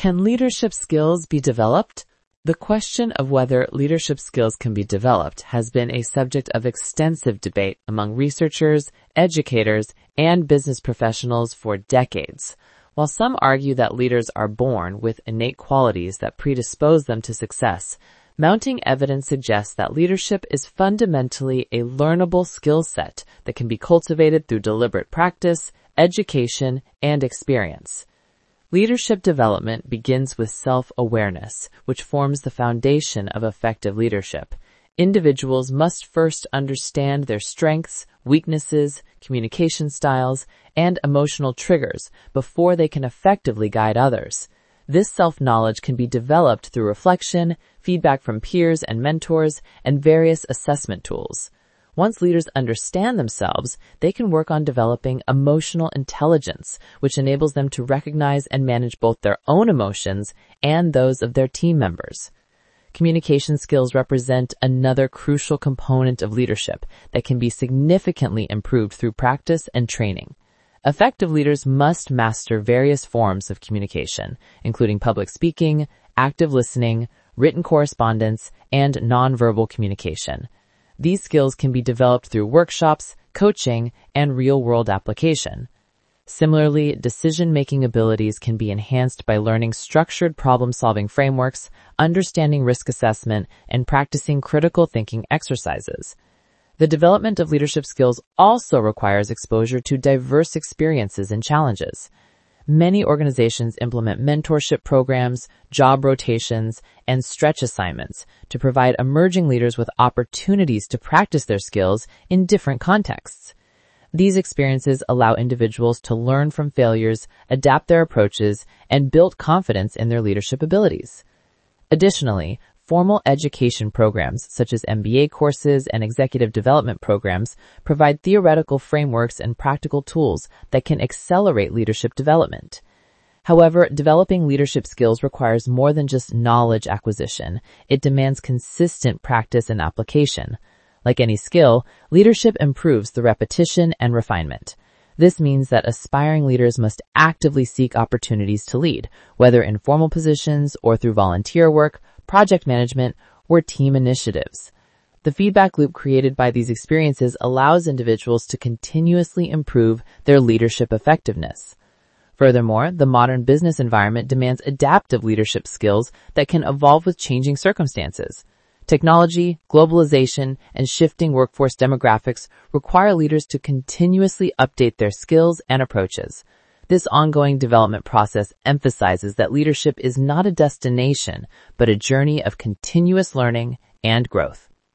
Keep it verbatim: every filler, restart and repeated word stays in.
Can leadership skills be developed? The question of whether leadership skills can be developed has been a subject of extensive debate among researchers, educators, and business professionals for decades. While some argue that leaders are born with innate qualities that predispose them to success, mounting evidence suggests that leadership is fundamentally a learnable skill set that can be cultivated through deliberate practice, education, and experience. Leadership development begins with self-awareness, which forms the foundation of effective leadership. Individuals must first understand their strengths, weaknesses, communication styles, and emotional triggers before they can effectively guide others. This self-knowledge can be developed through reflection, feedback from peers and mentors, and various assessment tools. Once leaders understand themselves, they can work on developing emotional intelligence, which enables them to recognize and manage both their own emotions and those of their team members. Communication skills represent another crucial component of leadership that can be significantly improved through practice and training. Effective leaders must master various forms of communication, including public speaking, active listening, written correspondence, and nonverbal communication. These skills can be developed through workshops, coaching, and real-world application. Similarly, decision-making abilities can be enhanced by learning structured problem-solving frameworks, understanding risk assessment, and practicing critical thinking exercises. The development of leadership skills also requires exposure to diverse experiences and challenges. Many organizations implement mentorship programs, job rotations, and stretch assignments to provide emerging leaders with opportunities to practice their skills in different contexts. These experiences allow individuals to learn from failures, adapt their approaches, and build confidence in their leadership abilities. Additionally, formal education programs such as M B A courses and executive development programs provide theoretical frameworks and practical tools that can accelerate leadership development. However, developing leadership skills requires more than just knowledge acquisition. It demands consistent practice and application. Like any skill, leadership improves through repetition and refinement. This means that aspiring leaders must actively seek opportunities to lead, whether in formal positions or through volunteer work, project management, or team initiatives. The feedback loop created by these experiences allows individuals to continuously improve their leadership effectiveness. Furthermore, the modern business environment demands adaptive leadership skills that can evolve with changing circumstances. Technology, globalization, and shifting workforce demographics require leaders to continuously update their skills and approaches. This ongoing development process emphasizes that leadership is not a destination, but a journey of continuous learning and growth.